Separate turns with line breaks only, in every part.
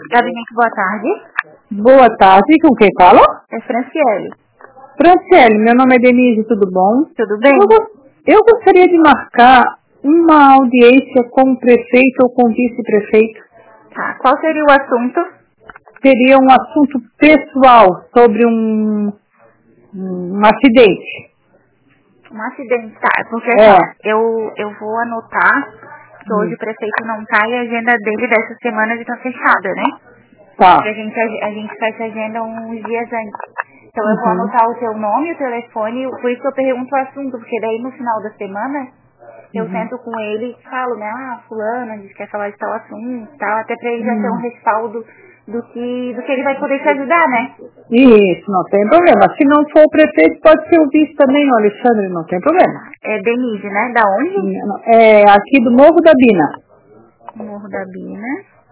Gabinete, boa tarde.
Boa tarde, com quem fala?
É Franciele.
Franciele, meu nome é Denise, tudo bom?
Tudo bem?
Eu gostaria de marcar uma audiência com o prefeito ou com o vice-prefeito.
Tá, qual seria o assunto?
Seria um assunto pessoal sobre um acidente.
Um acidente, tá, porque eu vou anotar que hoje o prefeito não tá e a agenda dele dessa semana já tá fechada, né?
Tá.
Porque a gente fecha a agenda uns dias antes. Então eu vou anotar o teu nome, o telefone, por isso que eu pergunto o assunto, porque daí no final da semana eu sento com ele e falo, né, fulana, a gente quer falar de tal assunto e tal, até pra ele já ter um respaldo do que ele vai poder te ajudar, né?
Isso, não tem problema. Se não for o prefeito, pode ser o vice também, o Alexandre, não tem problema.
É Denise, né? Da onde?
É aqui do Morro da Bina.
Morro da Bina.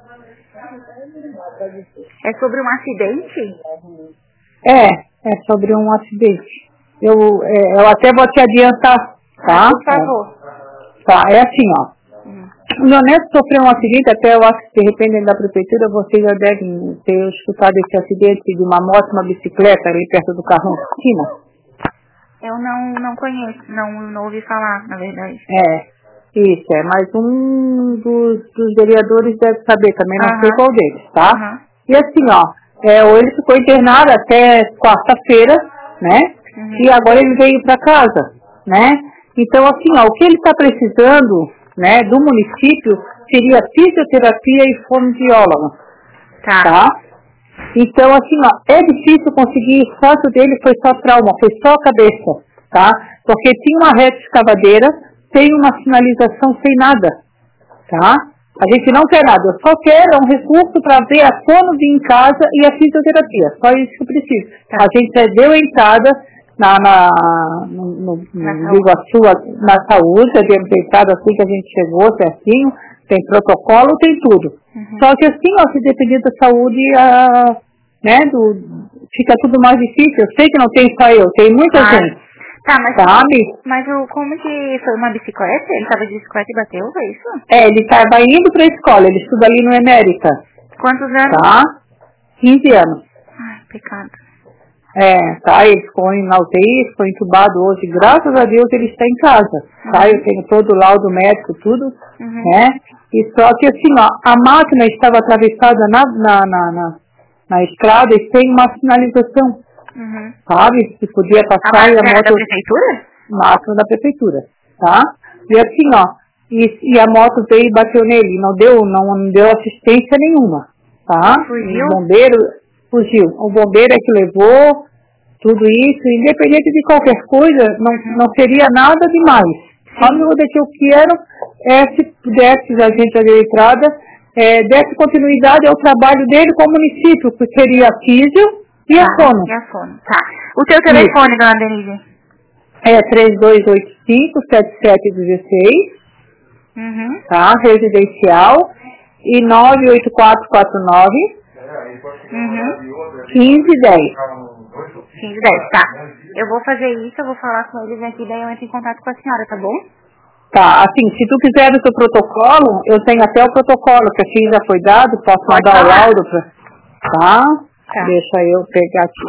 É sobre um acidente?
É sobre um acidente. Eu até vou te adiantar, tá?
Por favor.
Tá, é assim, ó. O meu neto sofreu um acidente, até eu acho que de repente da prefeitura vocês já devem ter escutado esse acidente de uma moto e uma bicicleta ali perto do Carrão Cristina.
Eu não conheço, não ouvi falar, na verdade.
Isso, mas um dos vereadores deve saber também, não sei qual deles, tá? E assim, ó, ele ficou internado até quarta-feira, né? E agora ele veio para casa, né? Então, assim, ó, o que ele está precisando, né, do município seria fisioterapia e fonoaudiólogo, tá? Então, assim, ó, é difícil conseguir, o caso dele foi só trauma, foi só cabeça, tá? Porque tinha uma reta escavadeira, tem uma sinalização sem nada, tá? A gente não quer nada, eu só quero um recurso para ver a fono vir em casa e a fisioterapia, só isso que eu preciso. A gente deu entrada no Iguaçu, na saúde, demos entrada assim que a gente chegou certinho, tem protocolo, tem tudo. Só que assim, ó, se depender da saúde, né, fica tudo mais difícil. Eu sei que não tem só eu, tem muita gente.
Tá, mas
sabe?
Mas como que foi uma bicicleta? Ele tava de bicicleta e bateu, foi isso?
Ele estava indo para a escola, ele estuda ali no Emérita.
Quantos anos?
Tá? 15 anos.
Ai, pecado.
Tá, ele ficou na UTI, ficou entubado hoje, graças a Deus ele está em casa, tá, eu tenho todo o laudo médico, tudo, né, e só que assim, ó, a máquina estava atravessada na estrada e tem uma sinalização, sabe, que podia passar e a moto...
da prefeitura?
Máquina da prefeitura, tá, e assim, ó, e a moto veio e bateu nele, não deu assistência nenhuma, tá,
Fugiu?
O bombeiro... Fugiu. O bombeiro é que levou tudo isso, independente de qualquer coisa, não seria nada demais. A única que eu quero é, se pudesse a gente fazer a entrada, desse continuidade ao trabalho dele com o município, que seria a físio e a fono.
E a fono, tá. O teu telefone, dona Denise?
É 3285-7716, tá? Residencial, e 98449 1510.
1510, tá. Eu vou fazer isso, eu vou falar com eles aqui, daí eu entro em contato com a senhora, tá bom?
Tá, assim, se tu quiser o teu protocolo, eu tenho até o protocolo, que aqui já foi dado, posso mandar o laudo pra... Tá? Deixa eu pegar aqui.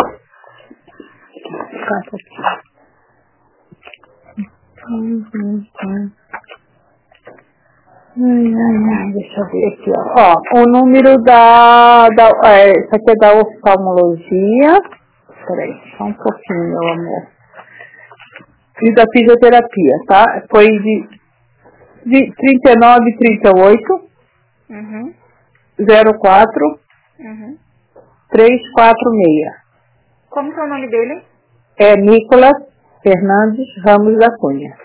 Deixa eu ver aqui, ó. O número isso aqui é da oftalmologia. Peraí, só um pouquinho, meu amor. E da fisioterapia, tá? Foi de 3938 04 346.
Como que é o nome dele?
É Nicolas Fernandes Ramos da Cunha.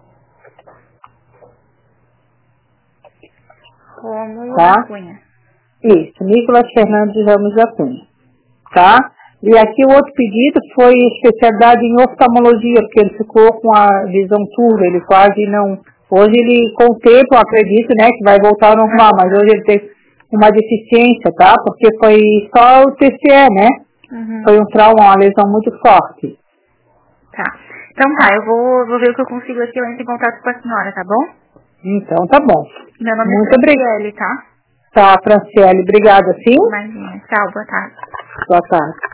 Da Cunha.
Isso, Nicolas Fernandes Ramos da Cunha. Tá? E aqui o outro pedido foi especialidade em oftalmologia, porque ele ficou com a visão turva, ele quase não... Hoje ele, com o tempo, acredito, né, que vai voltar ao normal, mas hoje ele tem uma deficiência, tá? Porque foi só o TCE, né? Foi um trauma, uma lesão muito forte.
Tá. Então tá, eu vou ver o que eu consigo aqui, eu entro em contato com a senhora, tá bom?
Então tá bom.
Meu nome
muito
é Franciele, tá?
Tá, Franciele, obrigada, sim?
Imagina. Tchau, boa tarde.
Boa tarde.